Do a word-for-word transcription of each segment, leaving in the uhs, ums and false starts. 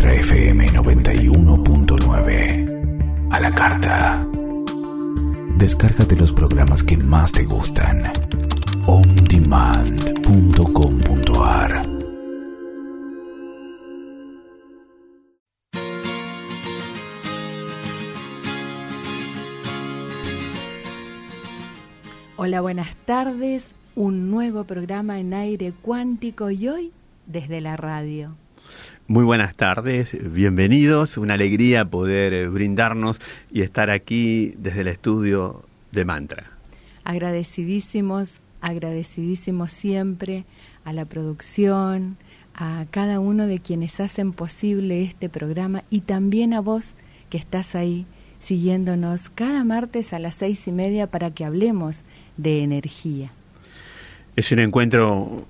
Nuestra F M noventa y uno punto nueve. A la carta. Descárgate los programas que más te gustan. on demand punto com punto a r. Hola, buenas tardes. Un nuevo programa en aire cuántico y hoy desde la radio. Muy buenas tardes, bienvenidos. Una alegría poder brindarnos y estar aquí desde el estudio de Mantra. Agradecidísimos, agradecidísimos siempre a la producción, a cada uno de quienes hacen posible este programa y también a vos que estás ahí siguiéndonos cada martes a las seis y media para que hablemos de energía. Es un encuentro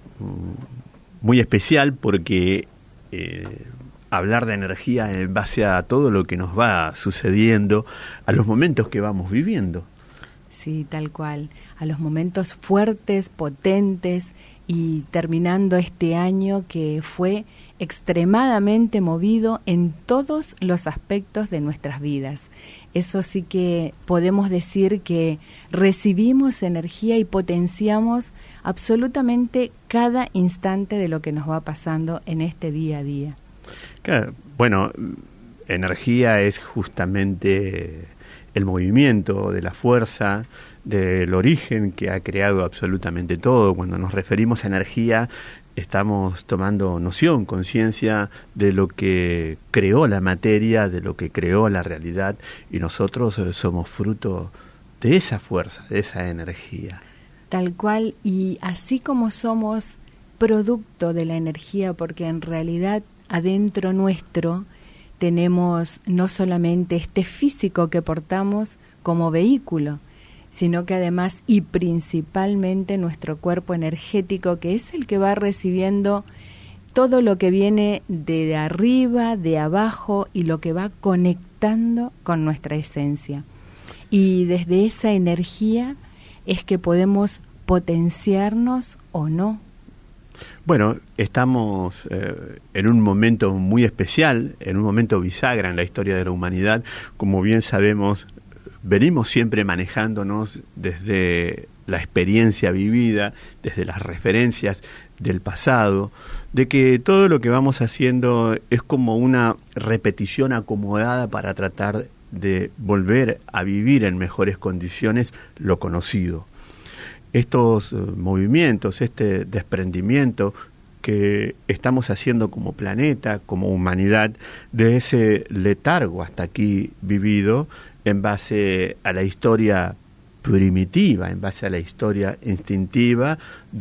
muy especial porque eh, hablar de energía en base a todo lo que nos va sucediendo, a los momentos que vamos viviendo. Sí, tal cual, a los momentos fuertes, potentes y terminando este año que fue extremadamente movido en todos los aspectos de nuestras vidas. Eso sí que podemos decir que recibimos energía y potenciamos absolutamente cada instante de lo que nos va pasando en este día a día. Claro, bueno, energía es justamente el movimiento de la fuerza, del origen que ha creado absolutamente todo. Cuando nos referimos a energía, estamos tomando noción, conciencia de lo que creó la materia, de lo que creó la realidad, y nosotros somos fruto de esa fuerza, de esa energía. Tal cual, y así como somos producto de la energía, porque en realidad adentro nuestro tenemos no solamente este físico que portamos como vehículo, sino que además y principalmente nuestro cuerpo energético, que es el que va recibiendo todo lo que viene de arriba, de abajo, y lo que va conectando con nuestra esencia. Y desde esa energía es que podemos potenciarnos o no. Bueno, estamos eh, en un momento muy especial, en un momento bisagra en la historia de la humanidad. Como bien sabemos, venimos siempre manejándonos desde la experiencia vivida, desde las referencias del pasado, de que todo lo que vamos haciendo es como una repetición acomodada para tratar de volver a vivir en mejores condiciones lo conocido. Estos uh, movimientos, este desprendimiento que estamos haciendo como planeta, como humanidad, de ese letargo hasta aquí vivido, en base a la historia primitiva, en base a la historia instintiva,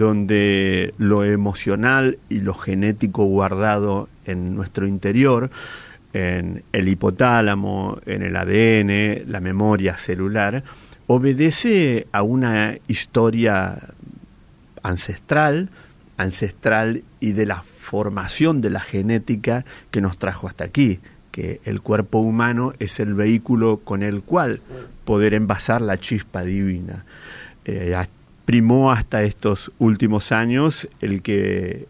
donde lo emocional y lo genético guardado en nuestro interior, en el hipotálamo, en el A D N, la memoria celular, obedece a una historia ancestral, ancestral y de la formación de la genética que nos trajo hasta aquí, que el cuerpo humano es el vehículo con el cual poder envasar la chispa divina. Eh, primó hasta estos últimos años el que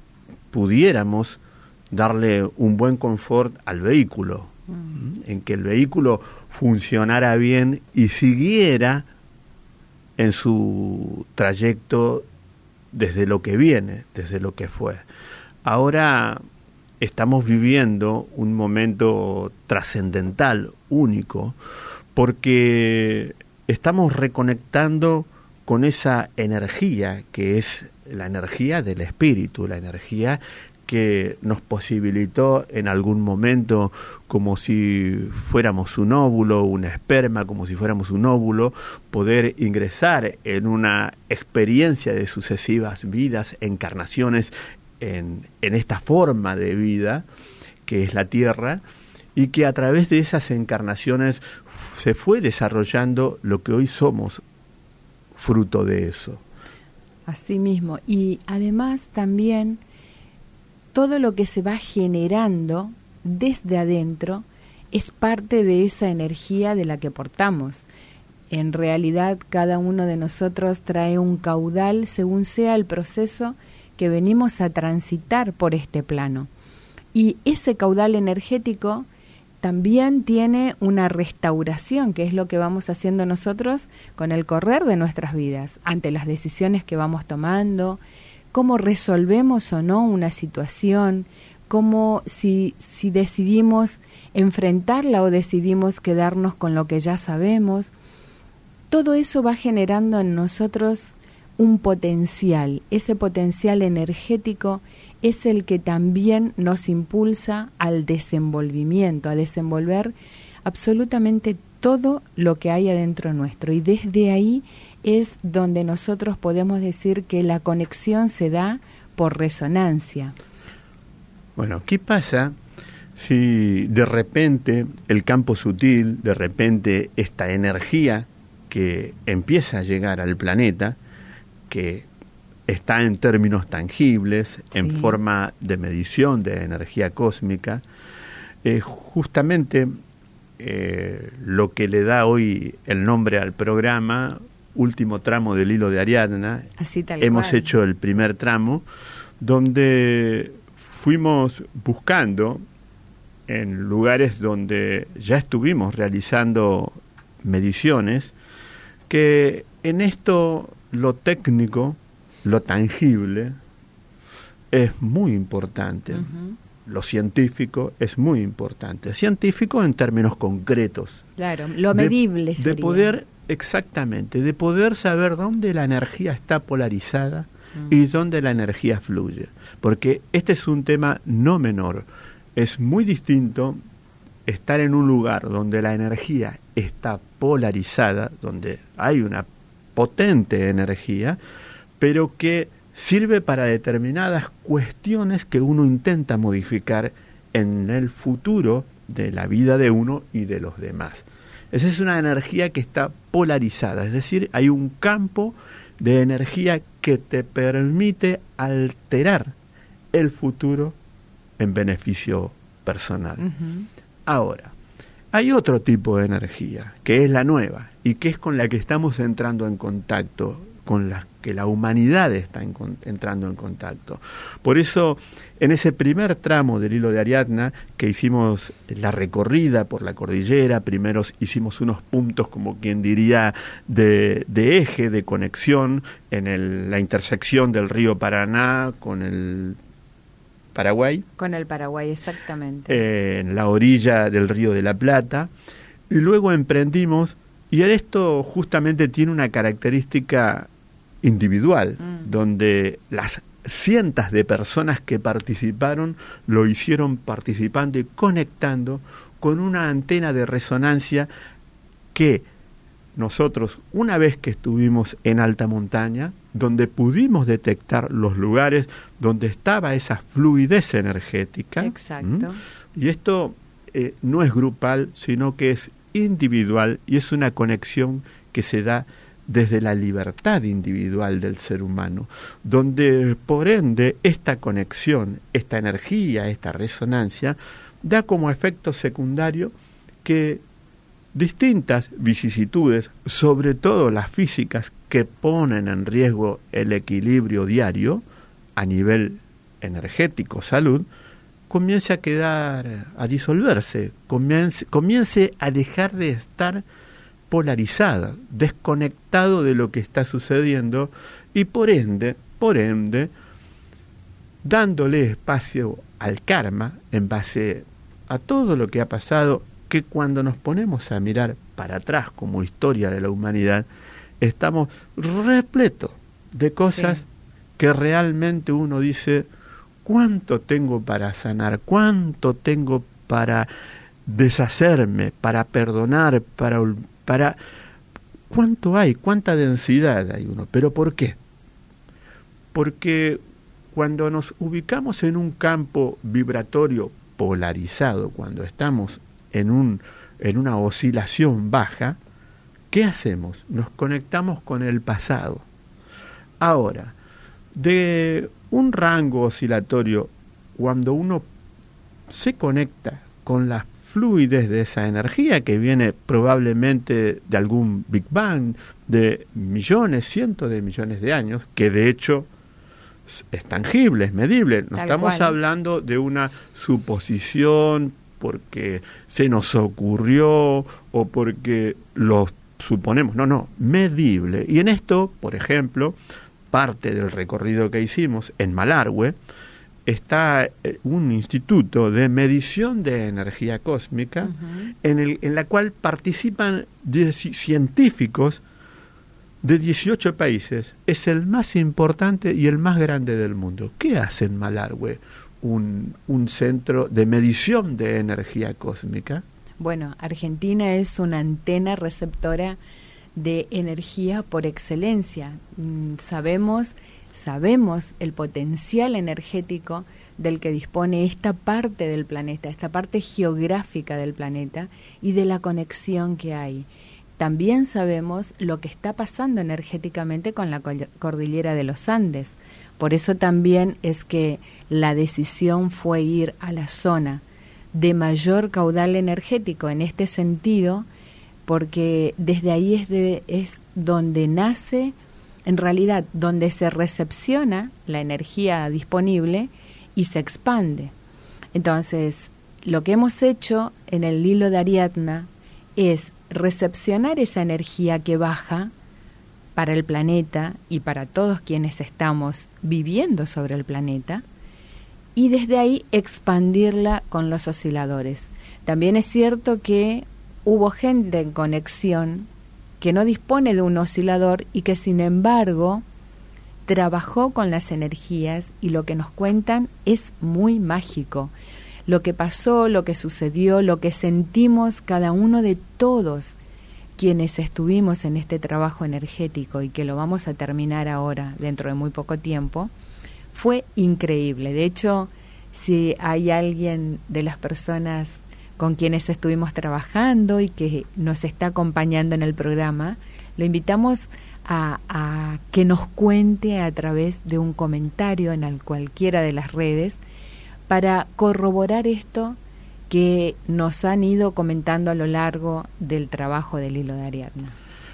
pudiéramos darle un buen confort al vehículo, mm. en que el vehículo funcionara bien y siguiera en su trayecto desde lo que viene, desde lo que fue. Ahora estamos viviendo un momento trascendental, único, porque estamos reconectando con esa energía que es la energía del espíritu, la energía que nos posibilitó en algún momento, como si fuéramos un óvulo, un esperma, como si fuéramos un óvulo, poder ingresar en una experiencia de sucesivas vidas, encarnaciones en, en esta forma de vida que es la Tierra, y que a través de esas encarnaciones se fue desarrollando lo que hoy somos, fruto de eso. Así mismo, y además también todo lo que se va generando desde adentro es parte de esa energía de la que portamos. En realidad, cada uno de nosotros trae un caudal según sea el proceso que venimos a transitar por este plano. Y ese caudal energético también tiene una restauración, que es lo que vamos haciendo nosotros con el correr de nuestras vidas, ante las decisiones que vamos tomando, cómo resolvemos o no una situación, cómo si, si decidimos enfrentarla o decidimos quedarnos con lo que ya sabemos. Todo eso va generando en nosotros un potencial. Ese potencial energético es el que también nos impulsa al desenvolvimiento, a desenvolver absolutamente todo lo que hay adentro nuestro. Y desde ahí es donde nosotros podemos decir que la conexión se da por resonancia. Bueno, ¿qué pasa si de repente el campo sutil, de repente esta energía que empieza a llegar al planeta, que está en términos tangibles, sí, en forma de medición de energía cósmica, eh, justamente eh, lo que le da hoy el nombre al programa, último tramo del hilo de Ariadna. Así tal hemos cual. hecho el primer tramo, donde fuimos buscando en lugares donde ya estuvimos realizando mediciones, que en esto lo técnico, lo tangible, es muy importante. Uh-huh. Lo científico es muy importante. Científico en términos concretos. Claro, lo medible de, sería. De poder, exactamente, de poder saber dónde la energía está polarizada uh-huh. y dónde la energía fluye. Porque este es un tema no menor. Es muy distinto estar en un lugar donde la energía está polarizada, donde hay una potente energía, pero que sirve para determinadas cuestiones que uno intenta modificar en el futuro de la vida de uno y de los demás. Esa es una energía que está polarizada, es decir, hay un campo de energía que te permite alterar el futuro en beneficio personal. Uh-huh. Ahora, hay otro tipo de energía, que es la nueva, y que es con la que estamos entrando en contacto, con la que la humanidad está en, entrando en contacto. Por eso, en ese primer tramo del hilo de Ariadna, que hicimos la recorrida por la cordillera, primero hicimos unos puntos, como quien diría, de, de eje, de conexión, en el, la intersección del río Paraná con el Paraguay. Con el Paraguay, exactamente. Eh, en la orilla del Río de la Plata. Y luego emprendimos, y esto justamente tiene una característica individual, mm. donde las cientos de personas que participaron lo hicieron participando y conectando con una antena de resonancia que nosotros, una vez que estuvimos en alta montaña, donde pudimos detectar los lugares donde estaba esa fluidez energética. Exacto. ¿Mm? Y esto eh, no es grupal, sino que es individual, y es una conexión que se da desde la libertad individual del ser humano, donde por ende esta conexión, esta energía, esta resonancia, da como efecto secundario que distintas vicisitudes, sobre todo las físicas, que ponen en riesgo el equilibrio diario a nivel energético, salud, comience a quedar, a disolverse, comience, comience a dejar de estar polarizada, desconectado de lo que está sucediendo, y por ende, por ende, dándole espacio al karma en base a todo lo que ha pasado, que cuando nos ponemos a mirar para atrás como historia de la humanidad, estamos repletos de cosas sí. que realmente uno dice, ¿cuánto tengo para sanar? ¿Cuánto tengo para deshacerme, para perdonar, para... para ¿cuánto hay? ¿Cuánta densidad hay uno? ¿Pero por qué? Porque cuando nos ubicamos en un campo vibratorio polarizado, cuando estamos en un en una oscilación baja, ¿qué hacemos? Nos conectamos con el pasado. Ahora, de un rango oscilatorio, cuando uno se conecta con la fluidez de esa energía que viene probablemente de algún Big Bang, de millones, cientos de millones de años, que de hecho es tangible, es medible. No Tal estamos cual. hablando de una suposición porque se nos ocurrió o porque lo suponemos. No, no, medible. Y en esto, por ejemplo, parte del recorrido que hicimos en Malargüe, está un instituto de medición de energía cósmica, uh-huh. en, el, en la cual participan científicos de dieciocho países. Es el más importante y el más grande del mundo. ¿Qué hace en Malargüe un, un centro de medición de energía cósmica? Bueno, Argentina es una antena receptora de energía por excelencia. Mm, sabemos, sabemos el potencial energético del que dispone esta parte del planeta, esta parte geográfica del planeta y de la conexión que hay. También sabemos lo que está pasando energéticamente con la cordillera de los Andes. Por eso también es que la decisión fue ir a la zona de mayor caudal energético en este sentido, porque desde ahí es, de, es donde nace, en realidad, donde se recepciona la energía disponible y se expande. Entonces, lo que hemos hecho en el hilo de Ariadna es recepcionar esa energía que baja para el planeta y para todos quienes estamos viviendo sobre el planeta, y desde ahí expandirla con los osciladores. También es cierto que hubo gente en conexión que no dispone de un oscilador y que sin embargo trabajó con las energías, y lo que nos cuentan es muy mágico. Lo que pasó, lo que sucedió, lo que sentimos cada uno de todos quienes estuvimos en este trabajo energético y que lo vamos a terminar ahora dentro de muy poco tiempo, fue increíble. De hecho, si hay alguien de las personas con quienes estuvimos trabajando y que nos está acompañando en el programa, lo invitamos a, a que nos cuente a través de un comentario en el cualquiera de las redes para corroborar esto que nos han ido comentando a lo largo del trabajo del hilo de Ariadna.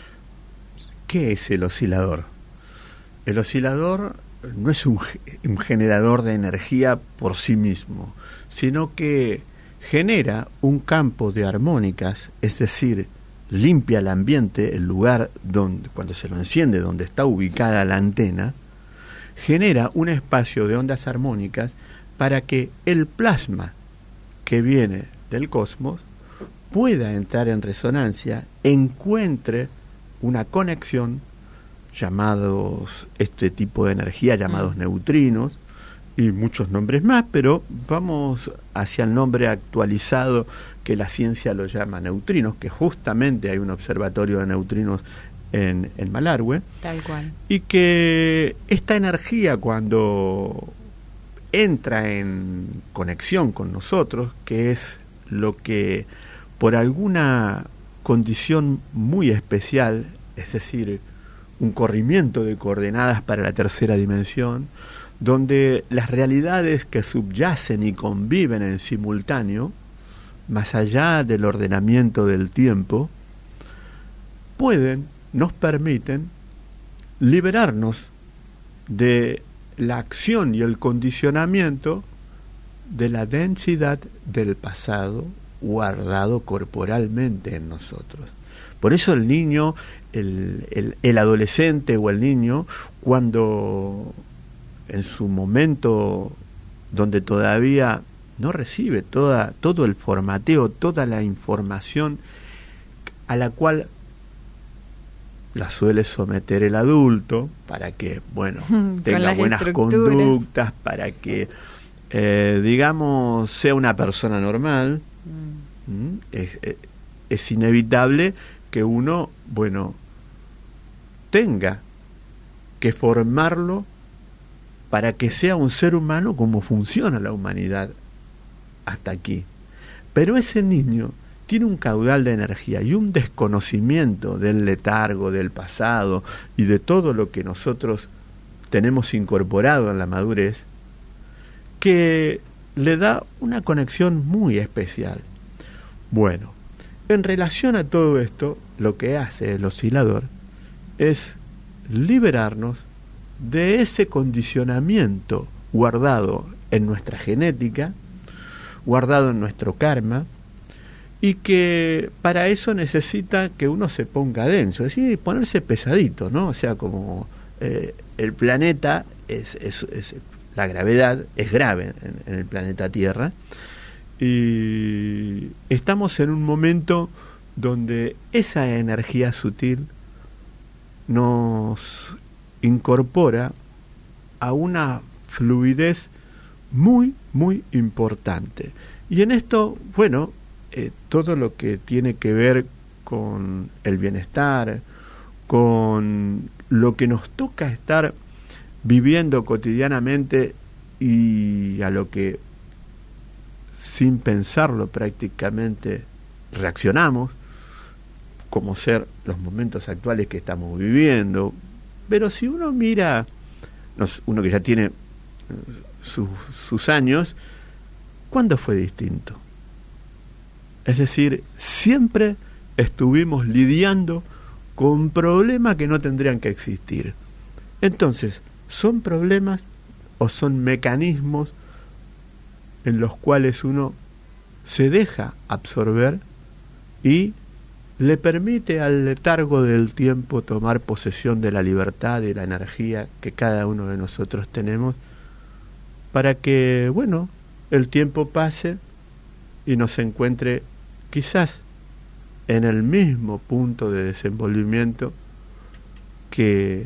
¿Qué es el oscilador? El oscilador no es un, un generador de energía por sí mismo, sino que genera un campo de armónicas, es decir, limpia el ambiente, el lugar donde, cuando se lo enciende, donde está ubicada la antena, genera un espacio de ondas armónicas para que el plasma que viene del cosmos pueda entrar en resonancia, encuentre una conexión, llamados este tipo de energía, llamados mm. neutrinos, y muchos nombres más, pero vamos hacia el nombre actualizado que la ciencia lo llama neutrinos, que justamente hay un observatorio de neutrinos en, en Malargüe. Tal cual. Y que esta energía, cuando entra en conexión con nosotros, que es lo que por alguna condición muy especial, es decir, un corrimiento de coordenadas para la tercera dimensión, donde las realidades que subyacen y conviven en simultáneo, más allá del ordenamiento del tiempo, pueden, nos permiten liberarnos de la acción y el condicionamiento de la densidad del pasado guardado corporalmente en nosotros. Por eso el niño, el, el, el adolescente o el niño, cuando en su momento donde todavía no recibe toda, todo el formateo, toda la información a la cual la suele someter el adulto para que, bueno, tenga buenas conductas, para que, eh, digamos, sea una persona normal. Mm. Es, es inevitable que uno, bueno, tenga que formarlo para que sea un ser humano como funciona la humanidad hasta aquí. Pero ese niño tiene un caudal de energía y un desconocimiento del letargo, del pasado y de todo lo que nosotros tenemos incorporado en la madurez, que le da una conexión muy especial. Bueno, en relación a todo esto, lo que hace el oscilador es liberarnos de ese condicionamiento guardado en nuestra genética, guardado en nuestro karma, y que para eso necesita que uno se ponga denso, es decir, ponerse pesadito, ¿no? O sea, como eh, el planeta, es, es, es la gravedad es grave en, en el planeta Tierra, y estamos en un momento donde esa energía sutil nos incorpora a una fluidez muy, muy importante. Y en esto, bueno, eh, todo lo que tiene que ver con el bienestar, con lo que nos toca estar viviendo cotidianamente y a lo que sin pensarlo prácticamente reaccionamos, como ser los momentos actuales que estamos viviendo. Pero si uno mira, uno que ya tiene sus, sus años, ¿cuándo fue distinto? Es decir, siempre estuvimos lidiando con problemas que no tendrían que existir. Entonces, ¿son problemas o son mecanismos en los cuales uno se deja absorber y le permite al letargo del tiempo tomar posesión de la libertad y la energía que cada uno de nosotros tenemos, para que, bueno, el tiempo pase y nos encuentre quizás en el mismo punto de desenvolvimiento que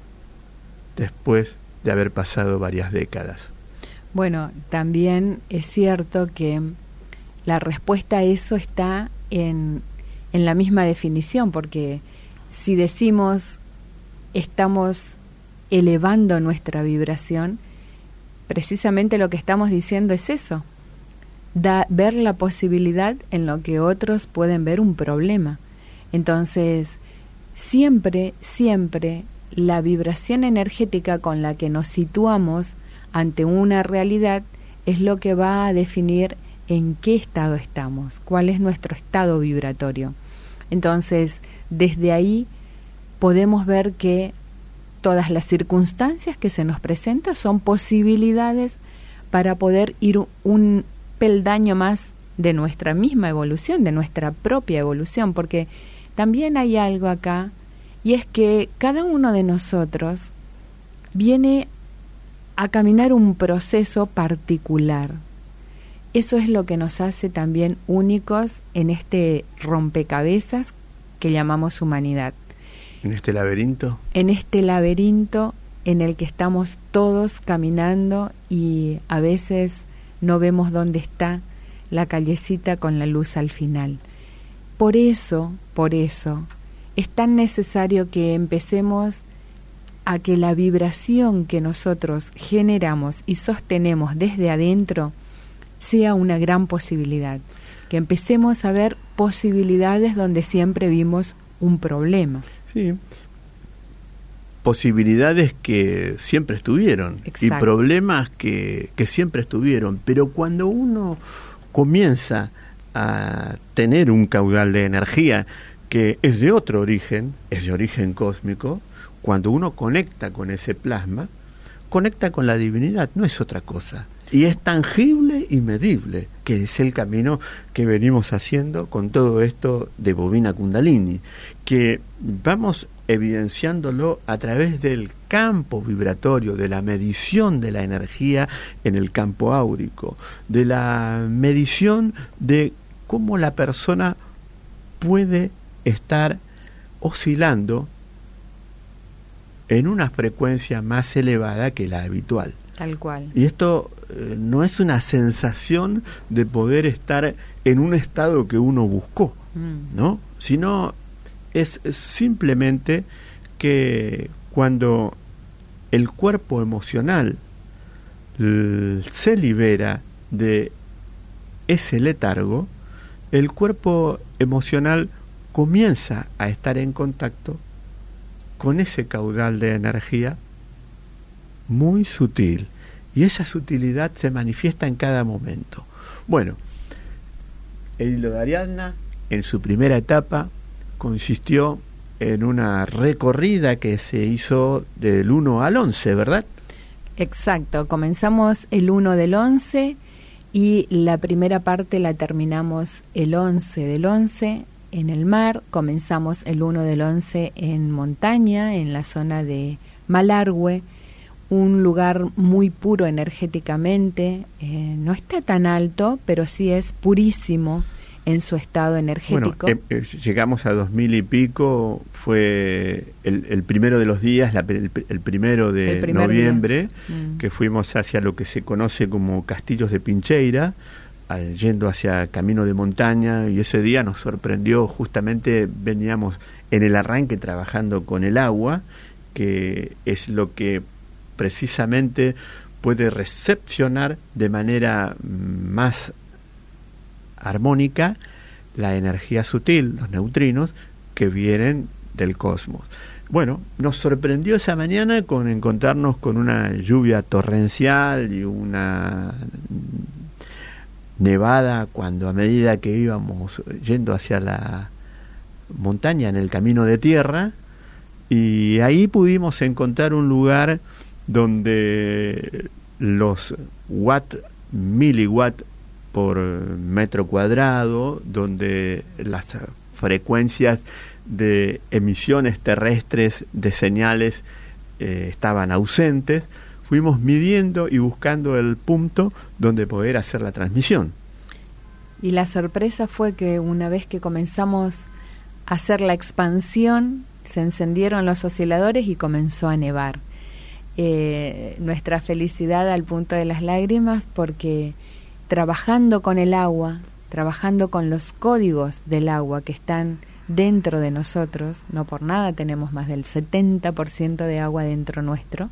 después de haber pasado varias décadas? Bueno, también es cierto que la respuesta a eso está en, en la misma definición, porque si decimos estamos elevando nuestra vibración, precisamente lo que estamos diciendo es eso, da, ver la posibilidad en lo que otros pueden ver un problema. Entonces, siempre, siempre la vibración energética con la que nos situamos ante una realidad es lo que va a definir en qué estado estamos, cuál es nuestro estado vibratorio. Entonces, desde ahí podemos ver que todas las circunstancias que se nos presentan son posibilidades para poder ir un peldaño más de nuestra misma evolución, de nuestra propia evolución, porque también hay algo acá, y es que cada uno de nosotros viene a caminar un proceso particular. Eso es lo que nos hace también únicos en este rompecabezas que llamamos humanidad. ¿En este laberinto? En este laberinto en el que estamos todos caminando y a veces no vemos dónde está la callecita con la luz al final. Por eso, por eso, es tan necesario que empecemos a que la vibración que nosotros generamos y sostenemos desde adentro sea una gran posibilidad, que empecemos a ver posibilidades donde siempre vimos un problema. Sí, posibilidades que siempre estuvieron. Exacto. Y problemas que, que siempre estuvieron, pero cuando uno comienza a tener un caudal de energía que es de otro origen, es de origen cósmico, cuando uno conecta con ese plasma, conecta con la divinidad, no es otra cosa. Y es tangible y medible, que es el camino que venimos haciendo con todo esto de Bobina Kundalini, que vamos evidenciándolo a través del campo vibratorio, de la medición de la energía en el campo áurico, de la medición de cómo la persona puede estar oscilando en una frecuencia más elevada que la habitual. Tal cual. Y esto eh, no es una sensación de poder estar en un estado que uno buscó, mm. ¿no? Sino es simplemente que cuando el cuerpo emocional l- se libera de ese letargo, el cuerpo emocional comienza a estar en contacto con ese caudal de energía muy sutil, y esa sutilidad se manifiesta en cada momento. Bueno, el hilo de Ariadna en su primera etapa consistió en una recorrida que se hizo del uno al once, ¿verdad? Exacto, comenzamos el uno del once y la primera parte la terminamos el once del once en el mar, comenzamos el uno del once en montaña, en la zona de Malargüe, un lugar muy puro energéticamente, eh, no está tan alto, pero sí es purísimo en su estado energético. Bueno, eh, eh, llegamos a dos mil y pico, fue el, el primero de los días, la, el, el primero de el primer noviembre, mm. que fuimos hacia lo que se conoce como Castillos de Pincheira, al, yendo hacia camino de montaña, y ese día nos sorprendió, justamente veníamos en el arranque trabajando con el agua, que es lo que precisamente puede recepcionar de manera más armónica la energía sutil, los neutrinos, que vienen del cosmos. Bueno, nos sorprendió esa mañana con encontrarnos con una lluvia torrencial y una nevada cuando a medida que íbamos yendo hacia la montaña en el camino de tierra, y ahí pudimos encontrar un lugar donde los watt, miliwatt por metro cuadrado, donde las frecuencias de emisiones terrestres de señales eh, estaban ausentes, fuimos midiendo y buscando el punto donde poder hacer la transmisión. Y la sorpresa fue que una vez que comenzamos a hacer la expansión, se encendieron los osciladores y comenzó a nevar. Eh, nuestra felicidad al punto de las lágrimas, porque trabajando con el agua, trabajando con los códigos del agua que están dentro de nosotros, no por nada tenemos más del setenta por ciento de agua dentro nuestro,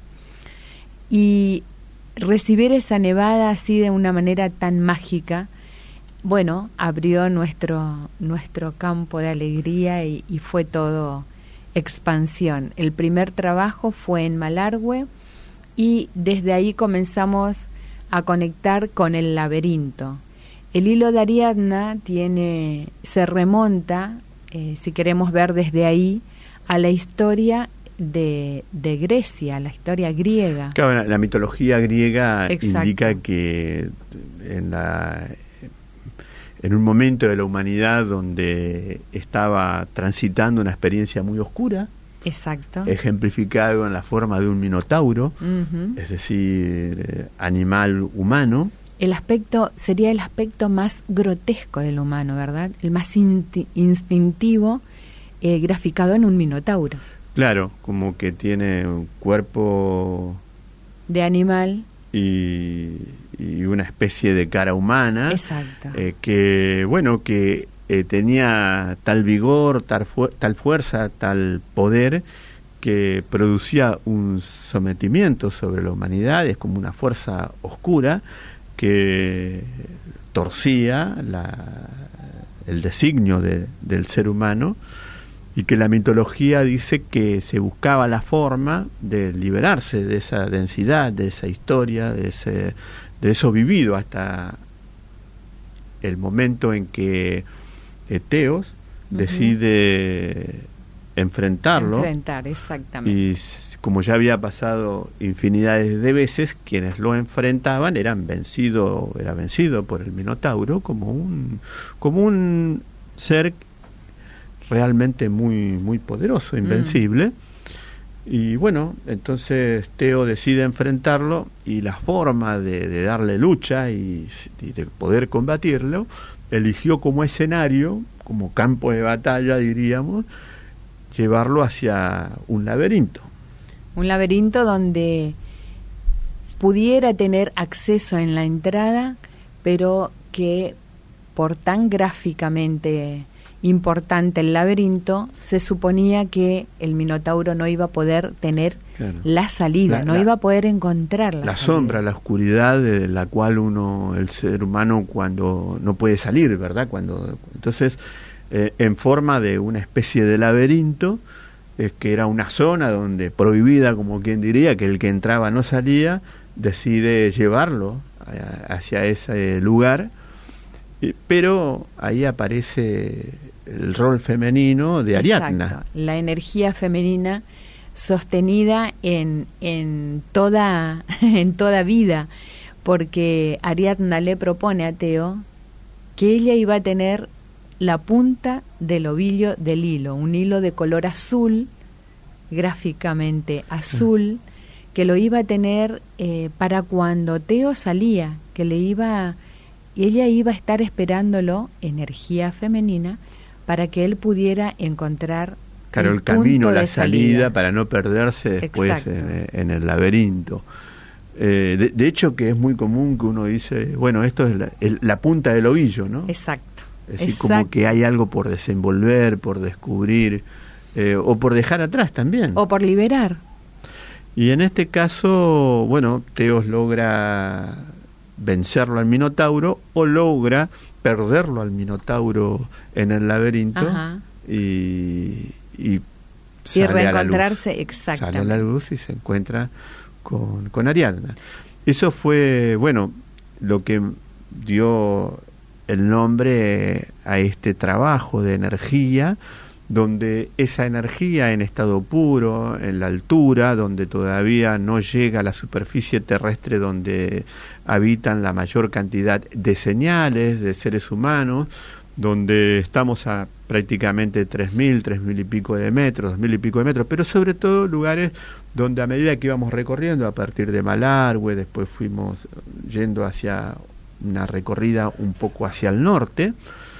y recibir esa nevada así de una manera tan mágica, bueno, abrió nuestro, nuestro campo de alegría y, y fue todo expansión. El primer trabajo fue en Malargüe y desde ahí comenzamos a conectar con el laberinto. El hilo de Ariadna tiene, se remonta, eh, si queremos ver desde ahí, a la historia de, de Grecia, la historia griega. Claro, la, la mitología griega Exacto. indica que en la en un momento de la humanidad donde estaba transitando una experiencia muy oscura, Exacto. ejemplificado en la forma de un minotauro, uh-huh. es decir, eh, animal humano. El aspecto sería el aspecto más grotesco del humano, ¿verdad? El más inti- instintivo, eh, graficado en un minotauro. Claro, como que tiene un cuerpo de animal y, y una especie de cara humana. Exacto. Eh, que, bueno, que Eh, tenía tal vigor, tal, fu- tal fuerza, tal poder, que producía un sometimiento sobre la humanidad. Es como una fuerza oscura que torcía la, el designio de, del ser humano, y que la mitología dice que se buscaba la forma de liberarse de esa densidad, de esa historia, de, ese, de eso vivido hasta el momento en que Teos uh-huh. decide enfrentarlo. Enfrentar, exactamente. Y como ya había pasado infinidades de veces, quienes lo enfrentaban eran vencido, era vencido por el Minotauro como un, como un ser realmente muy, muy poderoso, invencible. Mm. Y bueno, entonces Teo decide enfrentarlo, y la forma de, de darle lucha y, y de poder combatirlo, eligió como escenario, como campo de batalla, diríamos, llevarlo hacia un laberinto. Un laberinto donde pudiera tener acceso en la entrada, pero que por tan gráficamente importante el laberinto, se suponía que el Minotauro no iba a poder tener claro. la salida, la, no la, iba a poder encontrar la, la salida. sombra, la oscuridad de la cual uno, el ser humano, cuando no puede salir, ¿verdad? Cuando entonces, eh, en forma de una especie de laberinto, es que era una zona donde prohibida, como quien diría, que el que entraba no salía, decide llevarlo a, hacia ese lugar, eh, pero ahí aparece el rol femenino de Ariadna. Exacto. La energía femenina sostenida en, en, toda, en toda vida, porque Ariadna le propone a Teo que ella iba a tener la punta del ovillo del hilo, un hilo de color azul, gráficamente azul, que lo iba a tener eh, para cuando Teo salía, que le iba, y ella iba a estar esperándolo, energía femenina, para que él pudiera encontrar claro, el, el camino, la salida, salida, para no perderse después en, en el laberinto. Eh, de, de hecho, que es muy común que uno dice, bueno, esto es la, el, la punta del ovillo, ¿no? Exacto. Es decir, Exacto. como que hay algo por desenvolver, por descubrir, eh, o por dejar atrás también. O por liberar. Y en este caso, bueno, Teos logra vencerlo al Minotauro, o logra perderlo al Minotauro en el laberinto. Ajá. y y, y reencontrarse, exactamente. Sale a la luz y se encuentra con, con Ariadna. Eso fue, bueno, lo que dio el nombre a este trabajo de energía, donde esa energía en estado puro, en la altura, donde todavía no llega a la superficie terrestre donde habitan la mayor cantidad de señales de seres humanos, donde estamos a prácticamente tres mil, tres mil y pico de metros, dos mil y pico de metros, pero sobre todo lugares donde a medida que íbamos recorriendo, a partir de Malargüe, después fuimos yendo hacia una recorrida un poco hacia el norte,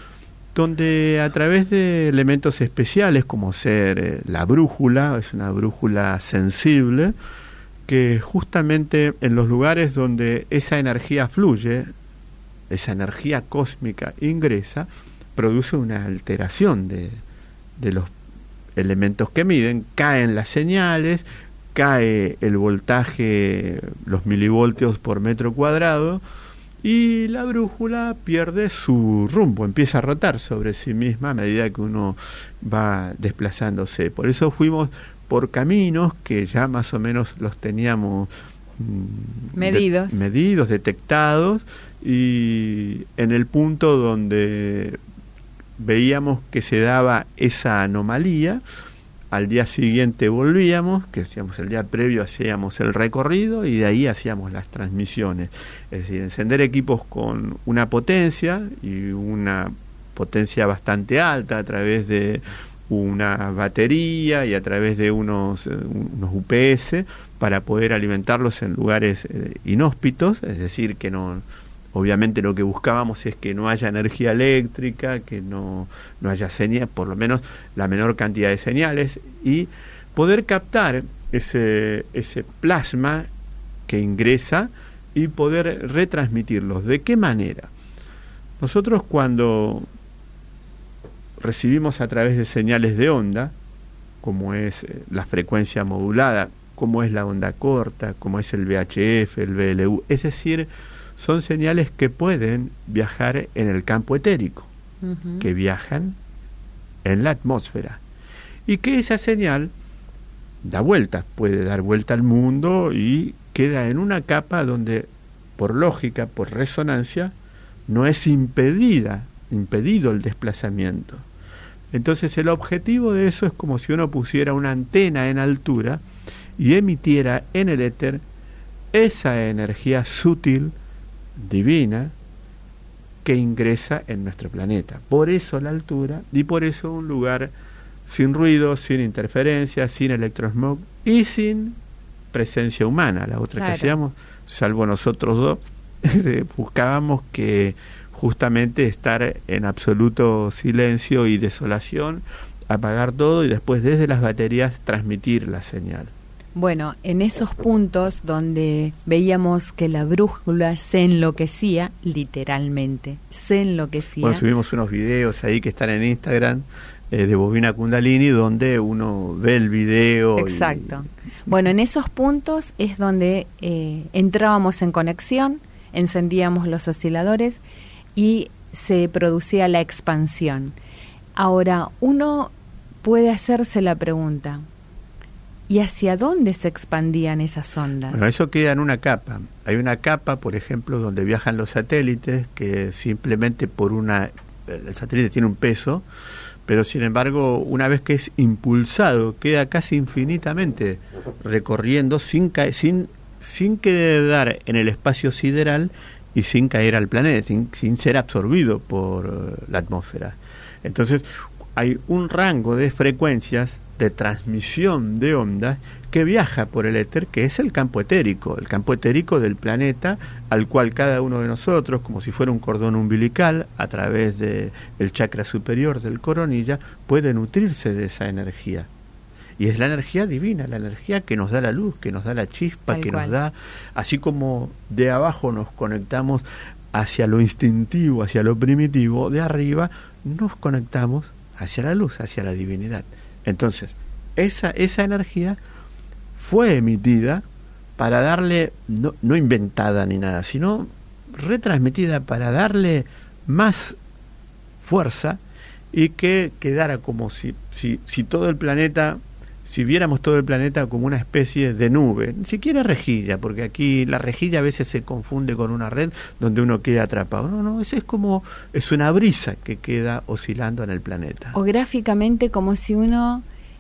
donde a través de elementos especiales como ser eh, la brújula, es una brújula sensible, que justamente en los lugares donde esa energía fluye, esa energía cósmica ingresa, produce una alteración de, de los elementos que miden, caen las señales, cae el voltaje, los milivoltios por metro cuadrado, y la brújula pierde su rumbo, empieza a rotar sobre sí misma a medida que uno va desplazándose. Por eso fuimos por caminos que ya más o menos los teníamos mmm, medidos, de, medidos, detectados, y en el punto donde veíamos que se daba esa anomalía, al día siguiente volvíamos, que hacíamos el día previo, hacíamos el recorrido y de ahí hacíamos las transmisiones. Es decir, encender equipos con una potencia y una potencia bastante alta a través de una batería y a través de unos, unos U P S para poder alimentarlos en lugares eh, inhóspitos, es decir, que no... Obviamente lo que buscábamos es que no haya energía eléctrica, que no, no haya señal, por lo menos la menor cantidad de señales, y poder captar ese, ese plasma que ingresa y poder retransmitirlos. ¿De qué manera? Nosotros cuando recibimos a través de señales de onda, como es la frecuencia modulada, como es la onda corta, como es el V H F, el V L U, es decir, son señales que pueden viajar en el campo etérico, uh-huh. que viajan en la atmósfera, y que esa señal da vueltas, puede dar vuelta al mundo y queda en una capa donde, por lógica, por resonancia, no es impedida, impedido el desplazamiento. Entonces el objetivo de eso es como si uno pusiera una antena en altura y emitiera en el éter esa energía sutil, divina, que ingresa en nuestro planeta. Por eso la altura, y por eso un lugar sin ruido, sin interferencia, sin electrosmog y sin presencia humana. La otra claro. que hacíamos, salvo nosotros dos, buscábamos que justamente estar en absoluto silencio y desolación, apagar todo y después desde las baterías transmitir la señal. Bueno, en esos puntos donde veíamos que la brújula se enloquecía, literalmente, se enloquecía. Bueno, subimos unos videos ahí que están en Instagram eh, de Bobina Kundalini, donde uno ve el video. Exacto. Y... Bueno, en esos puntos es donde eh, entrábamos en conexión, encendíamos los osciladores y se producía la expansión. Ahora, uno puede hacerse la pregunta, ¿y hacia dónde se expandían esas ondas? Bueno, eso queda en una capa. Hay una capa, por ejemplo, donde viajan los satélites, que simplemente por una... El satélite tiene un peso, pero sin embargo, una vez que es impulsado, queda casi infinitamente recorriendo sin ca- sin sin quedar en el espacio sideral y sin caer al planeta, sin, sin ser absorbido por uh, la atmósfera. Entonces, hay un rango de frecuencias de transmisión de ondas que viaja por el éter, que es el campo etérico, el campo etérico del planeta, al cual cada uno de nosotros, como si fuera un cordón umbilical, a través del chakra superior del coronilla, puede nutrirse de esa energía. Y es la energía divina, la energía que nos da la luz, que nos da la chispa, Tal que cual. nos da, así como de abajo nos conectamos hacia lo instintivo, hacia lo primitivo, de arriba nos conectamos hacia la luz, hacia la divinidad. Entonces, esa, esa energía fue emitida para darle, no, no inventada ni nada, sino retransmitida para darle más fuerza y que quedara como si, si, si todo el planeta, si viéramos todo el planeta como una especie de nube, ni siquiera rejilla, porque aquí la rejilla a veces se confunde con una red donde uno queda atrapado. No, no, eso es como, es una brisa que queda oscilando en el planeta. O gráficamente como si uno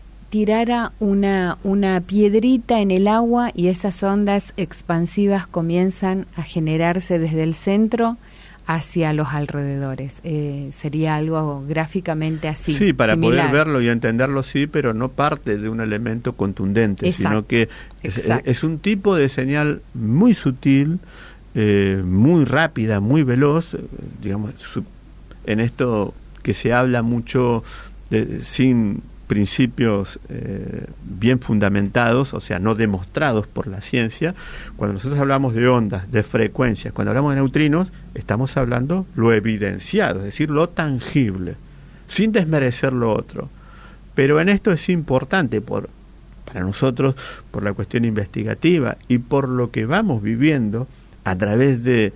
tirara una, una piedrita en el agua y esas ondas expansivas comienzan a generarse desde el centro hacia los alrededores. Eh, sería algo gráficamente así. Sí, para similar. poder verlo y entenderlo, sí, pero no parte de un elemento contundente, Exacto, sino que es, es un tipo de señal muy sutil, eh, muy rápida, muy veloz, digamos, su, en esto que se habla mucho de, sin principios eh, bien fundamentados, o sea, no demostrados por la ciencia. Cuando nosotros hablamos de ondas, de frecuencias, cuando hablamos de neutrinos, estamos hablando lo evidenciado, es decir, lo tangible, sin desmerecer lo otro. Pero en esto es importante por, para nosotros, por la cuestión investigativa y por lo que vamos viviendo a través de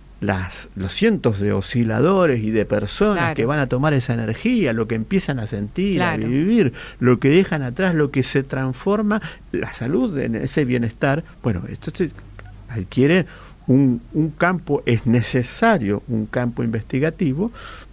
Las, los cientos de osciladores y de personas claro. que van a tomar esa energía, lo que empiezan a sentir, claro. a vivir, lo que dejan atrás, lo que se transforma, la salud en ese bienestar. Bueno, esto se adquiere un, un campo, es necesario un campo investigativo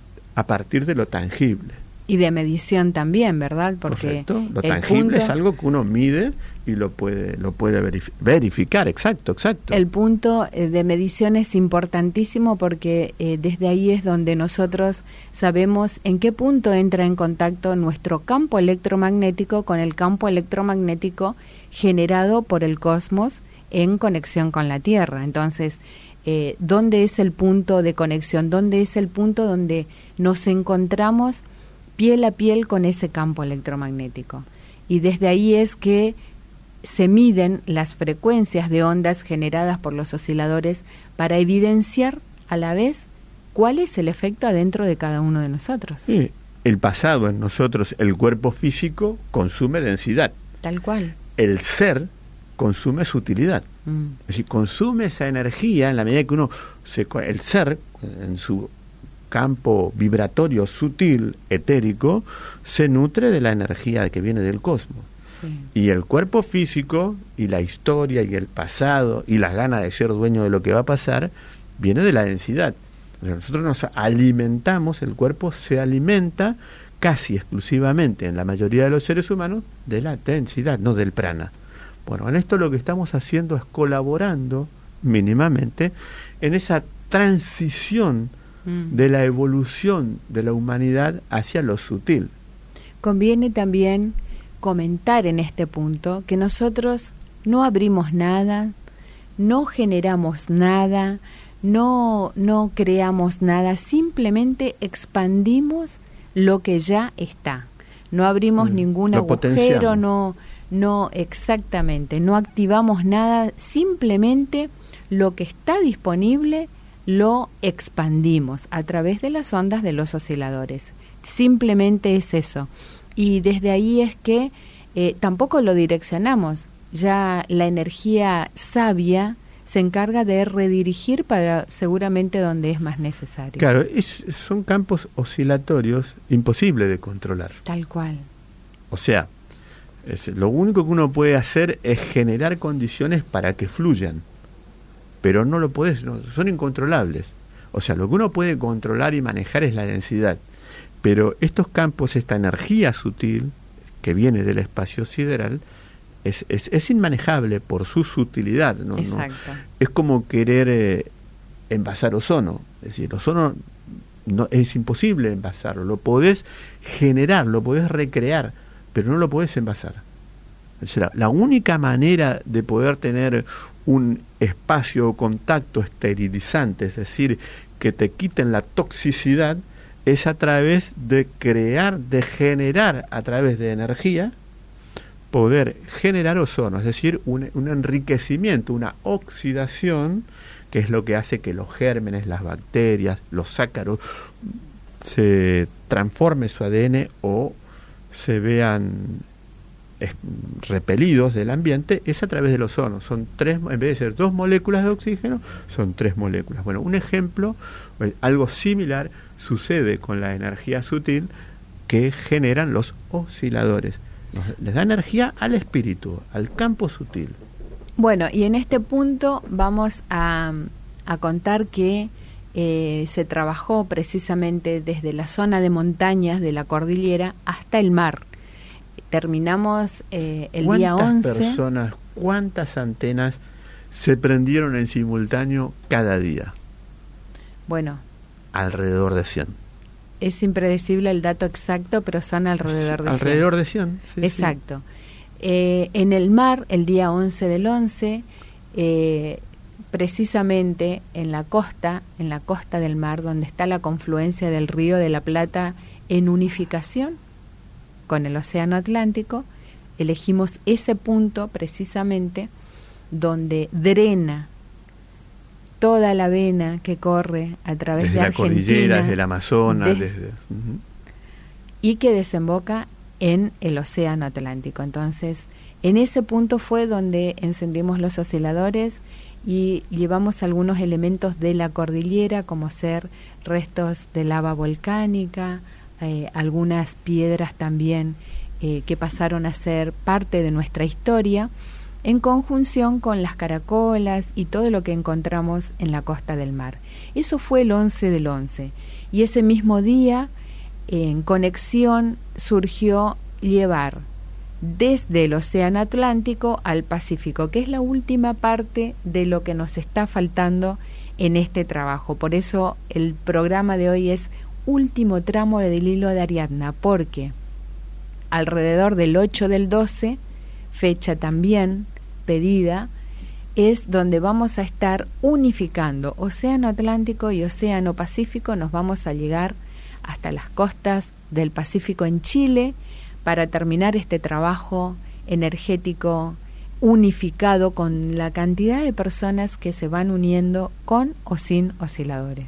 a partir de lo tangible. Y de medición también, ¿verdad? Porque Correcto. Lo tangible punto, es algo que uno mide y lo puede lo puede verif- verificar, exacto, exacto. El punto de medición es importantísimo porque eh, desde ahí es donde nosotros sabemos en qué punto entra en contacto nuestro campo electromagnético con el campo electromagnético generado por el cosmos en conexión con la Tierra. Entonces, eh, ¿dónde es el punto de conexión? ¿Dónde es el punto donde nos encontramos piel a piel con ese campo electromagnético? Y desde ahí es que se miden las frecuencias de ondas generadas por los osciladores para evidenciar a la vez cuál es el efecto adentro de cada uno de nosotros. Sí, el pasado en nosotros, el cuerpo físico consume densidad. Tal cual. El ser consume sutilidad. Mm. Es decir, consume esa energía en la medida que uno, se, el ser en su campo vibratorio sutil, etérico, se nutre de la energía que viene del cosmos. Sí. Y el cuerpo físico, y la historia, y el pasado, y las ganas de ser dueño de lo que va a pasar, viene de la densidad. O sea, nosotros nos alimentamos, el cuerpo se alimenta casi exclusivamente, en la mayoría de los seres humanos, de la densidad, no del prana. Bueno, en esto lo que estamos haciendo es colaborando mínimamente en esa transición de la evolución de la humanidad hacia lo sutil. Conviene también comentar en este punto que nosotros no abrimos nada, no generamos nada, no, no creamos nada, simplemente expandimos lo que ya está. No abrimos mm, ningún agujero, no, no exactamente, no activamos nada, simplemente lo que está disponible lo expandimos a través de las ondas de los osciladores. Simplemente es eso. Y desde ahí es que eh, tampoco lo direccionamos. Ya la energía sabia se encarga de redirigir para seguramente donde es más necesario. Claro, es, son campos oscilatorios imposibles de controlar. Tal cual. O sea, es, lo único que uno puede hacer es generar condiciones para que fluyan. Pero no lo puedes, no, son incontrolables. O sea, lo que uno puede controlar y manejar es la densidad. Pero estos campos, esta energía sutil que viene del espacio sideral, es, es, es inmanejable por su sutilidad, ¿no? Exacto. ¿No? Es como querer eh, envasar ozono, es decir, ozono no, es imposible envasarlo, lo podés generar, lo podés recrear, pero no lo podés envasar. O sea, la única manera de poder tener un espacio o contacto esterilizante, es decir, que te quiten la toxicidad, es a través de crear, de generar a través de energía, poder generar ozono, es decir, un, un enriquecimiento, una oxidación, que es lo que hace que los gérmenes, las bacterias, los ácaros se transformen su A D N o se vean es, repelidos del ambiente, es a través del ozono. Son tres, en vez de ser dos moléculas de oxígeno, son tres moléculas. Bueno, un ejemplo, algo similar sucede con la energía sutil que generan los osciladores. Nos, les da energía al espíritu, al campo sutil. Bueno, y en este punto vamos a, a contar que eh, se trabajó precisamente desde la zona de montañas de la cordillera hasta el mar. Terminamos eh, el día once. ¿Cuántas personas, cuántas antenas se prendieron en simultáneo cada día? Bueno, alrededor de cien. Es impredecible el dato exacto, pero son alrededor de cien. Alrededor de cien, sí, exacto. Sí. Eh, en el mar, el día once del once, eh, precisamente en la costa, en la costa del mar, donde está la confluencia del Río de la Plata en unificación con el Océano Atlántico, elegimos ese punto precisamente donde drena toda la vena que corre a través desde de la Argentina, cordillera, desde el Amazonas, desde, desde, uh-huh. y que desemboca en el Océano Atlántico. Entonces, en ese punto fue donde encendimos los osciladores y llevamos algunos elementos de la cordillera, como ser restos de lava volcánica, eh, algunas piedras también eh, que pasaron a ser parte de nuestra historia, en conjunción con las caracolas y todo lo que encontramos en la costa del mar. Eso fue el once del once. Y ese mismo día, en conexión, surgió llevar desde el Océano Atlántico al Pacífico, que es la última parte de lo que nos está faltando en este trabajo. Por eso el programa de hoy es Último Tramo del Hilo de Ariadna, porque alrededor del ocho del doce, fecha también pedida, es donde vamos a estar unificando Océano Atlántico y Océano Pacífico. Nos vamos a llegar hasta las costas del Pacífico en Chile para terminar este trabajo energético unificado con la cantidad de personas que se van uniendo con o sin osciladores.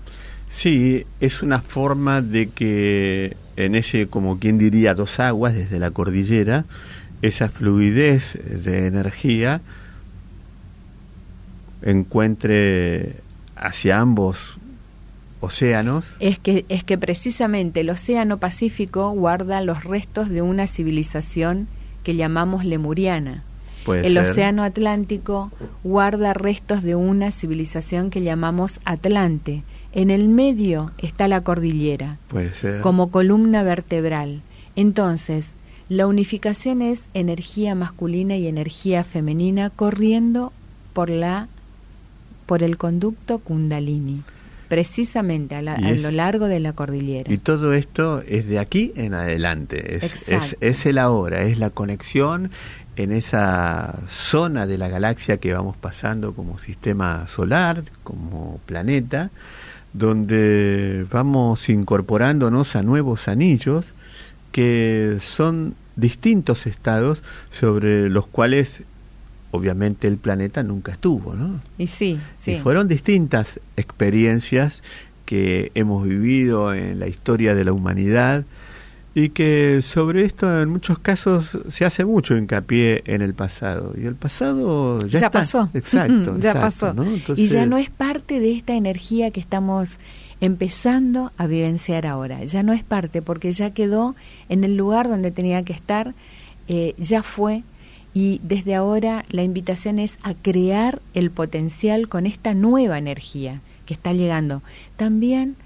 Sí, es una forma de que en ese, como quien diría, dos aguas desde la cordillera, esa fluidez de energía encuentre hacia ambos océanos. Es que, es que precisamente el Océano Pacífico guarda los restos de una civilización que llamamos lemuriana. Puede el ser. Océano Atlántico guarda restos de una civilización que llamamos Atlante. En el medio está la cordillera, Puede ser. como columna vertebral. Entonces, la unificación es energía masculina y energía femenina corriendo por la por el conducto Kundalini, precisamente a, la, a es, lo largo de la cordillera. Y todo esto es de aquí en adelante, es, es, es el ahora, es la conexión en esa zona de la galaxia que vamos pasando como sistema solar, como planeta, donde vamos incorporándonos a nuevos anillos que son distintos estados sobre los cuales obviamente el planeta nunca estuvo, ¿no? Y sí, sí. Y fueron distintas experiencias que hemos vivido en la historia de la humanidad y que sobre esto en muchos casos se hace mucho hincapié en el pasado. Y el pasado ya, ya está. pasó. Exacto, ya exacto, pasó. ¿no? Entonces, y ya no es parte de esta energía que estamos empezando a vivenciar ahora. Ya no es parte, porque ya quedó en el lugar donde tenía que estar, eh, ya fue. Y desde ahora la invitación es a crear el potencial con esta nueva energía que está llegando. También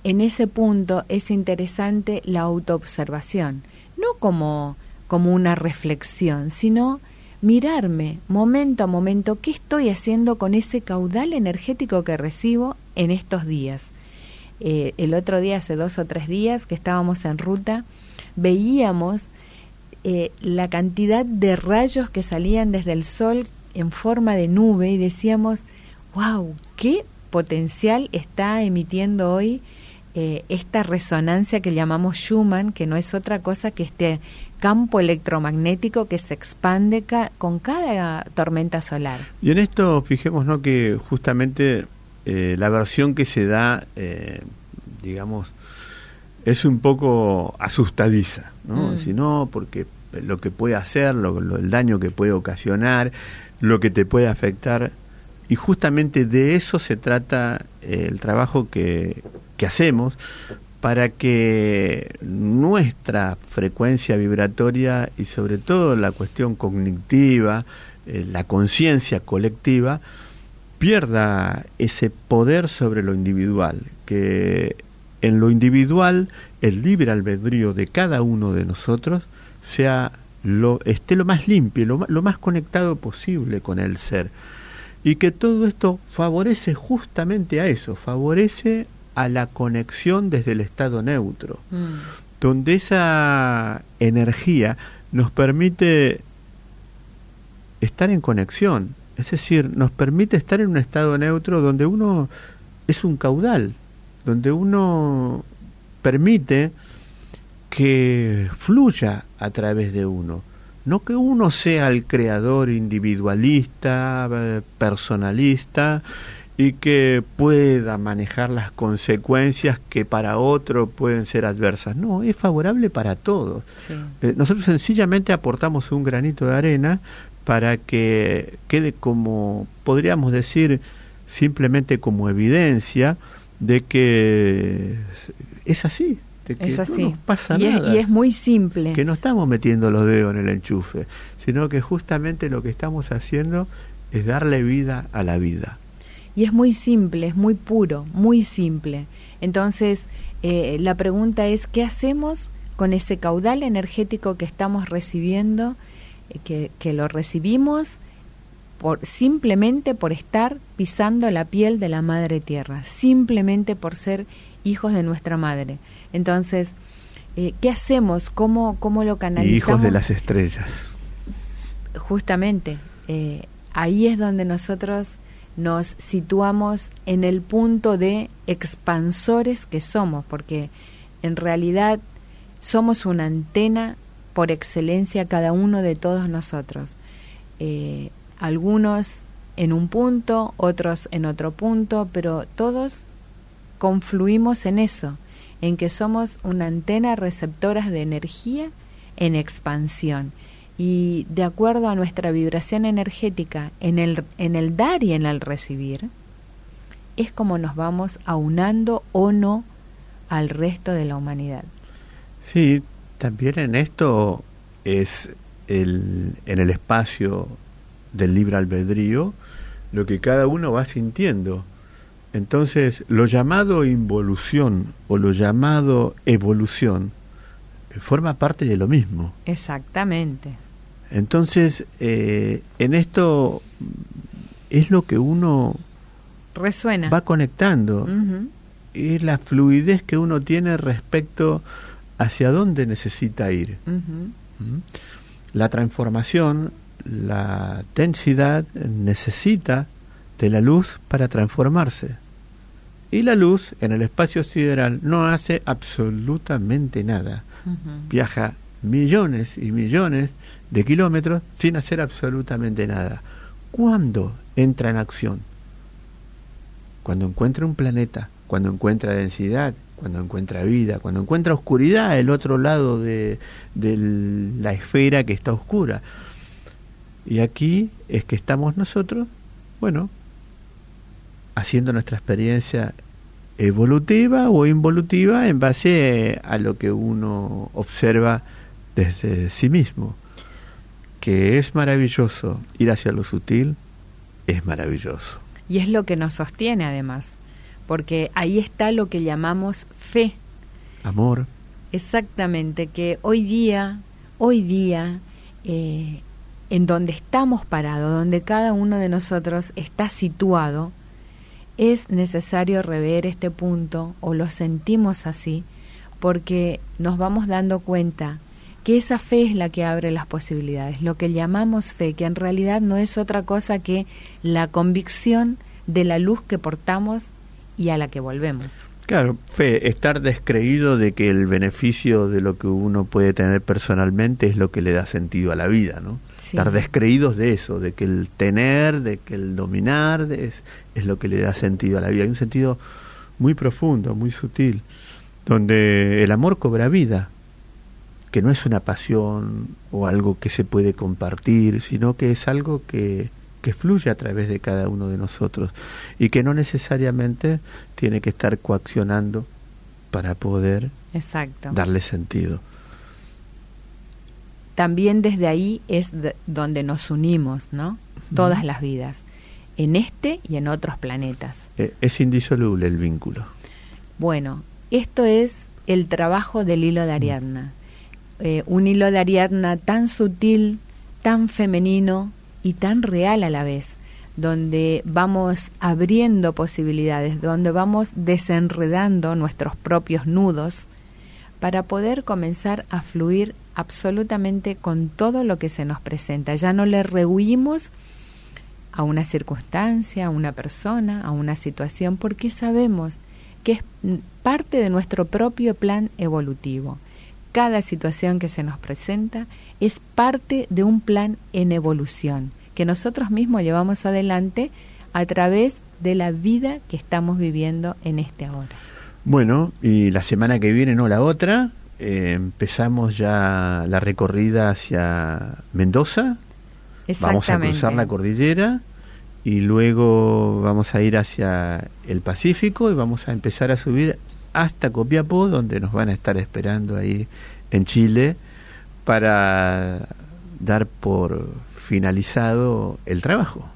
en ese punto es interesante la autoobservación, no como, como una reflexión, sino mirarme momento a momento qué estoy haciendo con ese caudal energético que recibo en estos días. Eh, el otro día, hace dos o tres días que estábamos en ruta, veíamos eh, la cantidad de rayos que salían desde el sol en forma de nube y decíamos, wow, qué potencial está emitiendo hoy eh, esta resonancia que llamamos Schumann, que no es otra cosa que este campo electromagnético que se expande ca- con cada tormenta solar. Y en esto fijémonos que justamente eh, la versión que se da, eh, digamos, es un poco asustadiza, ¿no? Mm. Si no, porque lo que puede hacer, lo, lo, el daño que puede ocasionar, lo que te puede afectar, y justamente de eso se trata eh, el trabajo que, que hacemos para que nuestra frecuencia vibratoria y sobre todo la cuestión cognitiva, eh, la conciencia colectiva, pierda ese poder sobre lo individual, que en lo individual el libre albedrío de cada uno de nosotros sea lo, esté lo más limpio, lo, lo más conectado posible con el ser, y que todo esto favorece justamente a eso, favorece a la conexión desde el estado neutro, mm. donde esa energía nos permite estar en conexión, es decir, nos permite estar en un estado neutro donde uno es un caudal, donde uno permite que fluya a través de uno, no que uno sea el creador individualista, personalista, y que pueda manejar las consecuencias que para otro pueden ser adversas. No, es favorable para todos. Sí. Eh, nosotros sencillamente aportamos un granito de arena para que quede como, podríamos decir, simplemente como evidencia de que es así. De que es así. No nos pasa y, nada, es, y es muy simple. Que no estamos metiendo los dedos en el enchufe, sino que justamente lo que estamos haciendo es darle vida a la vida. Y es muy simple, es muy puro, muy simple. Entonces, eh, la pregunta es, ¿qué hacemos con ese caudal energético que estamos recibiendo, eh, que, que lo recibimos por, simplemente por estar pisando la piel de la Madre Tierra, simplemente por ser hijos de nuestra Madre? Entonces, eh, ¿qué hacemos? ¿Cómo, cómo lo canalizamos? Hijos de las estrellas. Justamente, eh, ahí es donde nosotros nos situamos en el punto de expansores que somos, porque en realidad somos una antena por excelencia cada uno de todos nosotros. Eh, algunos en un punto, otros en otro punto, pero todos confluimos en eso, en que somos una antena receptora de energía en expansión. Y de acuerdo a nuestra vibración energética en el, en el dar y en el recibir, es como nos vamos aunando o no al resto de la humanidad. Sí, también en esto es el, en el espacio del libre albedrío lo que cada uno va sintiendo. Entonces, lo llamado involución o lo llamado evolución forma parte de lo mismo. Exactamente. Entonces, eh, en esto es lo que uno resuena, va conectando. Uh-huh. Es la fluidez que uno tiene respecto hacia dónde necesita ir. Uh-huh. ¿Mm? La transformación, la densidad necesita de la luz para transformarse. Y la luz en el espacio sideral no hace absolutamente nada. Uh-huh. Viaja millones y millones de kilómetros sin hacer absolutamente nada. ¿Cuándo entra en acción? Cuando encuentra un planeta, cuando encuentra densidad, cuando encuentra vida, cuando encuentra oscuridad al otro lado de, de la esfera que está oscura. Y aquí es que estamos nosotros, bueno, haciendo nuestra experiencia evolutiva o involutiva en base a lo que uno observa desde sí mismo. Que es maravilloso ir hacia lo sutil, es maravilloso. Y es lo que nos sostiene además, porque ahí está lo que llamamos fe. Amor. Exactamente, que hoy día, hoy día, eh, en donde estamos parados, donde cada uno de nosotros está situado, es necesario rever este punto, o lo sentimos así, porque nos vamos dando cuenta que esa fe es la que abre las posibilidades, lo que llamamos fe, que en realidad no es otra cosa que la convicción de la luz que portamos y a la que volvemos. Claro, fe, estar descreído de que el beneficio de lo que uno puede tener personalmente es lo que le da sentido a la vida, ¿no? Sí. Estar descreídos de eso, de que el tener, de que el dominar es, es lo que le da sentido a la vida. Hay un sentido muy profundo, muy sutil, donde el amor cobra vida, que no es una pasión o algo que se puede compartir, sino que es algo que, que fluye a través de cada uno de nosotros y que no necesariamente tiene que estar coaccionando para poder Exacto. darle sentido. También desde ahí es de donde nos unimos, ¿no? Uh-huh. Todas las vidas, en este y en otros planetas. Eh, es indisoluble el vínculo. Bueno, esto es el trabajo del hilo de Ariadna. Eh, un hilo de Ariadna tan sutil, tan femenino y tan real a la vez, donde vamos abriendo posibilidades, donde vamos desenredando nuestros propios nudos para poder comenzar a fluir absolutamente con todo lo que se nos presenta. Ya no le rehuimos a una circunstancia, a una persona, a una situación, porque sabemos que es parte de nuestro propio plan evolutivo. Cada situación que se nos presenta es parte de un plan en evolución que nosotros mismos llevamos adelante a través de la vida que estamos viviendo en este ahora. Bueno, y la semana que viene, no la otra, eh, empezamos ya la recorrida hacia Mendoza. Vamos a cruzar la cordillera y luego vamos a ir hacia el Pacífico y vamos a empezar a subir hasta Copiapó, donde nos van a estar esperando ahí en Chile para dar por finalizado el trabajo.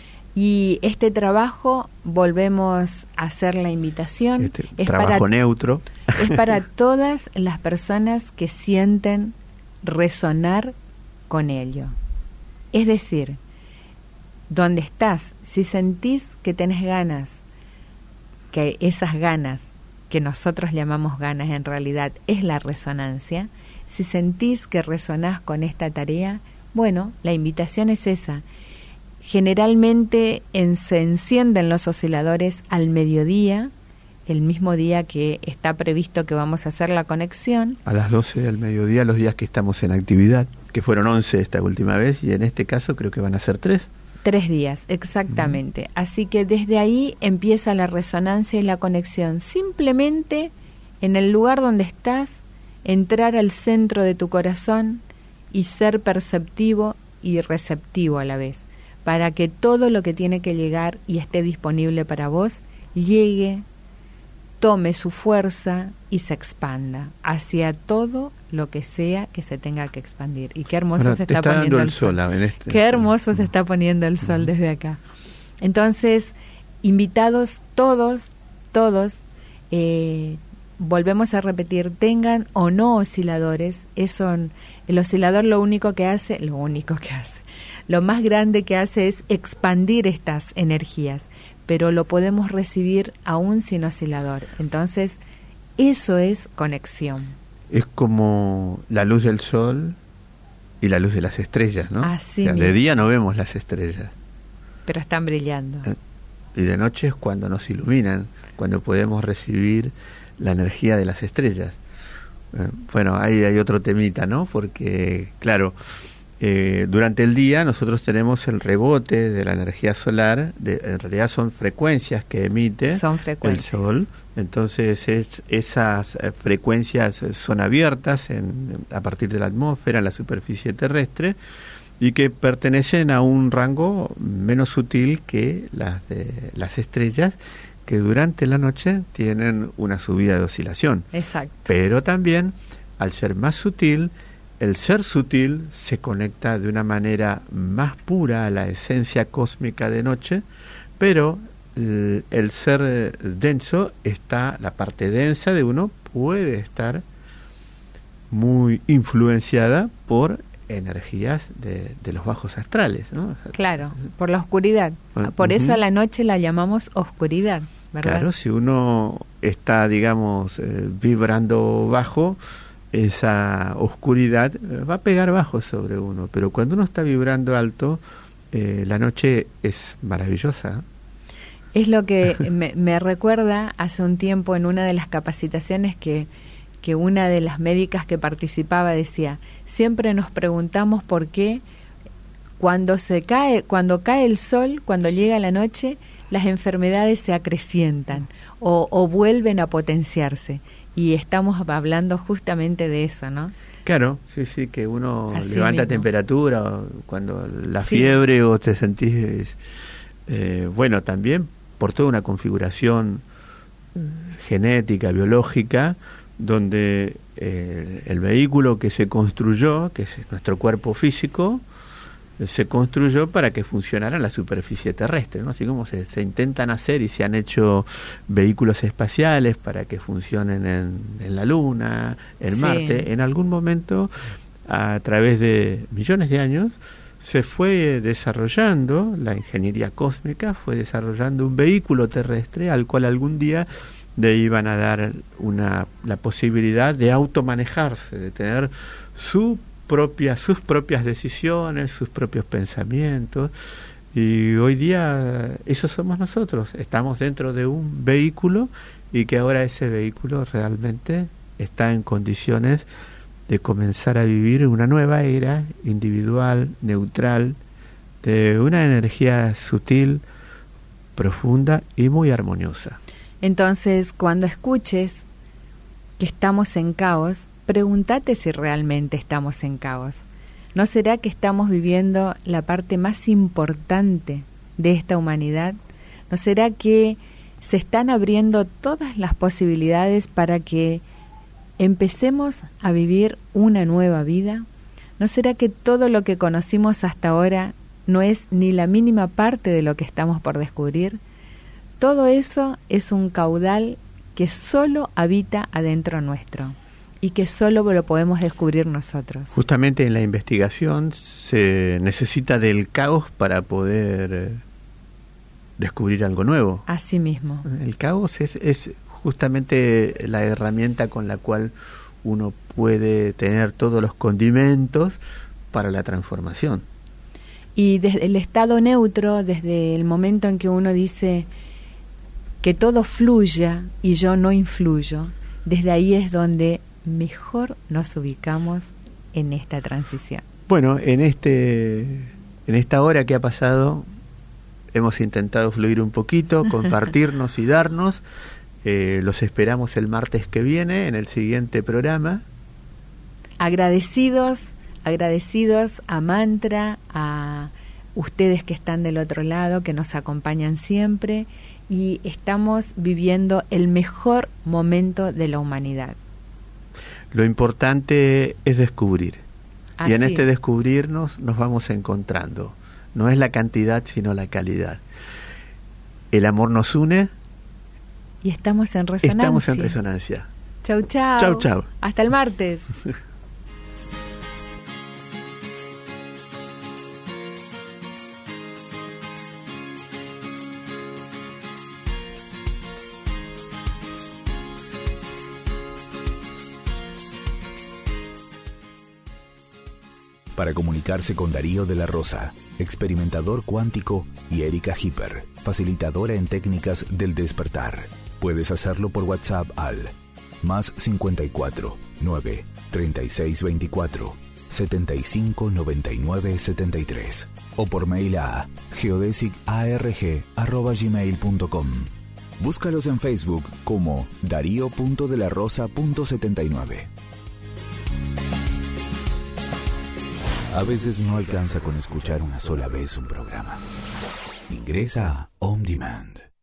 Y este trabajo, volvemos a hacer la invitación, este es trabajo para, neutro. Es para todas las personas que sienten resonar con ello. Es decir, donde estás, si sentís que tenés ganas, que esas ganas que nosotros llamamos ganas en realidad es la resonancia, si sentís que resonás con esta tarea, bueno, la invitación es esa. Generalmente en, se encienden los osciladores al mediodía, el mismo día que está previsto que vamos a hacer la conexión. A las doce del mediodía, los días que estamos en actividad, que fueron once esta última vez, y en este caso creo que van a ser tres. Tres días, exactamente. Uh-huh. Así que desde ahí empieza la resonancia y la conexión. Simplemente en el lugar donde estás, entrar al centro de tu corazón y ser perceptivo y receptivo a la vez, para que todo lo que tiene que llegar y esté disponible para vos, llegue, tome su fuerza y se expanda hacia todo lo que sea que se tenga que expandir. Y qué hermoso bueno, se está, está poniendo el sol. sol. En este, qué hermoso uh-huh. se está poniendo el sol uh-huh. desde acá. Entonces, invitados todos, todos, eh, volvemos a repetir, tengan o no osciladores, eso, el oscilador lo único que hace, lo único que hace, lo más grande que hace es expandir estas energías, pero lo podemos recibir aún sin oscilador. Entonces, eso es conexión. Es como la luz del sol y la luz de las estrellas, ¿no? Así o sea, de día no vemos las estrellas, pero están brillando. Y de noche es cuando nos iluminan, cuando podemos recibir la energía de las estrellas. Eh, bueno, ahí hay otro temita, ¿no? Porque, claro, eh, durante el día nosotros tenemos el rebote de la energía solar, de, en realidad son frecuencias que emite son frecuencias. el Sol, entonces es, esas eh, frecuencias son abiertas en, a partir de la atmósfera, en la superficie terrestre, y que pertenecen a un rango menos sutil que las de las estrellas, que durante la noche tienen una subida de oscilación. Exacto. Pero también, al ser más sutil, el ser sutil se conecta de una manera más pura a la esencia cósmica de noche, pero el, el ser denso está, la parte densa de uno puede estar muy influenciada por energías de, de los bajos astrales, ¿no? Claro, por la oscuridad. Por uh-huh. eso a la noche la llamamos oscuridad, ¿verdad? Claro, si uno está, digamos, eh, vibrando bajo, esa oscuridad va a pegar bajo sobre uno, pero cuando uno está vibrando alto, eh, la noche es maravillosa. Es lo que me, me recuerda hace un tiempo en una de las capacitaciones que, que una de las médicas que participaba decía, siempre nos preguntamos por qué cuando se cae, cuando cae el sol, cuando llega la noche, las enfermedades se acrecientan o, o vuelven a potenciarse. Y estamos hablando justamente de eso, ¿no? Claro, sí, sí, que uno Así levanta mismo. temperatura, cuando la Sí. fiebre o te sentís, eh, bueno, también por toda una configuración genética, biológica, donde eh, el vehículo que se construyó, que es nuestro cuerpo físico, se construyó para que funcionara en la superficie terrestre, ¿no? Así como se, se intentan hacer y se han hecho vehículos espaciales para que funcionen en, en la Luna, en Sí. Marte, en algún momento, a través de millones de años, se fue desarrollando, la ingeniería cósmica fue desarrollando un vehículo terrestre al cual algún día le iban a dar una, la posibilidad de automanejarse, de tener su propias, sus propias decisiones, sus propios pensamientos, y hoy día eso somos nosotros, estamos dentro de un vehículo y que ahora ese vehículo realmente está en condiciones de comenzar a vivir una nueva era individual, neutral, de una energía sutil, profunda y muy armoniosa. Entonces, cuando escuches que estamos en caos, pregúntate si realmente estamos en caos. ¿No será que estamos viviendo la parte más importante de esta humanidad? ¿No será que se están abriendo todas las posibilidades para que empecemos a vivir una nueva vida? ¿No será que todo lo que conocimos hasta ahora no es ni la mínima parte de lo que estamos por descubrir? Todo eso es un caudal que solo habita adentro nuestro y que solo lo podemos descubrir nosotros. Justamente en la investigación se necesita del caos para poder eh, descubrir algo nuevo. Así mismo. El caos es, es justamente la herramienta con la cual uno puede tener todos los condimentos para la transformación. Y desde el estado neutro, desde el momento en que uno dice que todo fluya y yo no influyo, desde ahí es donde mejor nos ubicamos en esta transición. Bueno, en este en esta hora que ha pasado hemos intentado fluir un poquito, compartirnos y darnos. Eh, los esperamos el martes que viene en el siguiente programa. Agradecidos, agradecidos a Mantra, a ustedes que están del otro lado, que nos acompañan siempre, y estamos viviendo el mejor momento de la humanidad. Lo importante es descubrir. Así. Y en este descubrirnos nos vamos encontrando. No es la cantidad, sino la calidad. El amor nos une. Y estamos en resonancia. Estamos en resonancia. Chau, chau. Chau, chau. Hasta el martes. Para comunicarse con Darío de la Rosa, experimentador cuántico, y Erika Hipper, facilitadora en técnicas del despertar. Puedes hacerlo por WhatsApp al más cincuenta y cuatro, nueve, treinta y seis veinticuatro, setenta y cinco noventa y nueve setenta y tres o por mail a geodesic arg arroba gmail punto com. Búscalos en Facebook como darío punto de la rosa punto setenta y nueve. A veces no alcanza con escuchar una sola vez un programa. Ingresa a On Demand.